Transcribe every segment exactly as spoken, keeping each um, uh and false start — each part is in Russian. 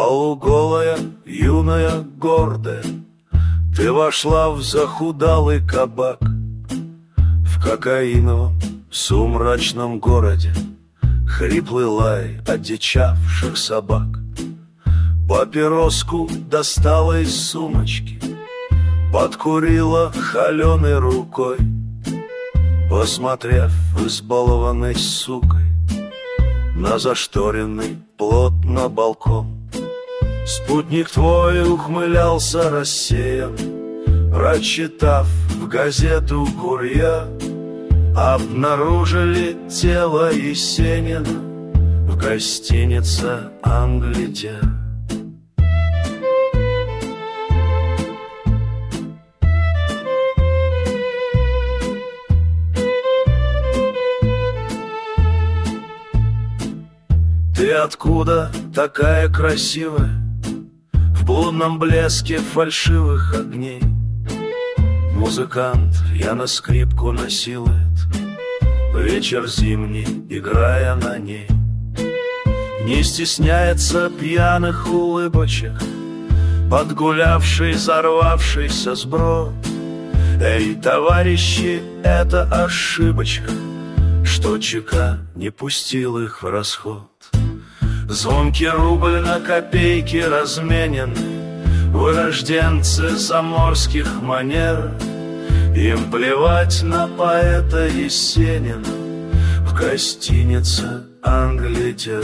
Полуголая, юная, гордая, ты вошла в захудалый кабак. В кокаиновом сумрачном городе хриплый лай одичавших собак. Папироску достала из сумочки, подкурила холеной рукой, посмотрев избалованной сукой на зашторенный плотно балкон. Спутник твой ухмылялся рассеян, прочитав в газету «Курьер», обнаружили тело Есенина в гостинице «Англитер». Ты откуда такая красивая, в блудном блеске фальшивых огней? Музыкант, я на скрипку насилует, вечер зимний, играя на ней. Не стесняется пьяных улыбочек, подгулявший, зарвавшийся сброд. Эй, товарищи, это ошибочка, что ЧК не пустил их в расход. Звонкий рубль на копейки размененный, вырожденцы заморских манер. Им плевать на поэта Есенина в гостинице «Англитер».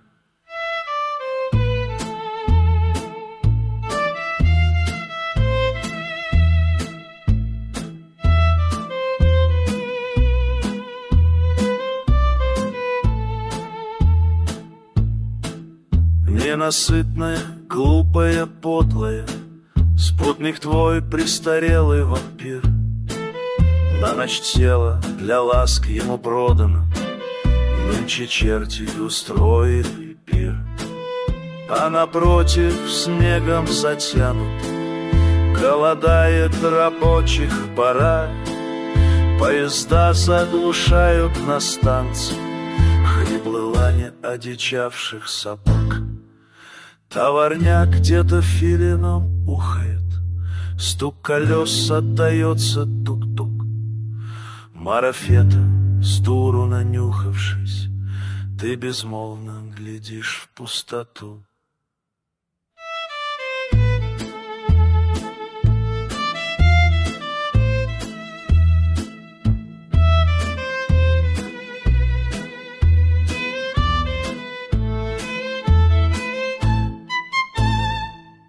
Ненасытная, глупая, подлая, спутник твой престарелый вампир. На ночь тело для ласк ему продано, нынче черти устроили пир. А напротив снегом затянут голодает рабочих пора. Поезда заглушают на станции хриплый лань одичавших собак. Товарняк где-то филином ухает, стук колес отдается тук-тук. Марафета, с дуру нанюхавшись, ты безмолвно глядишь в пустоту.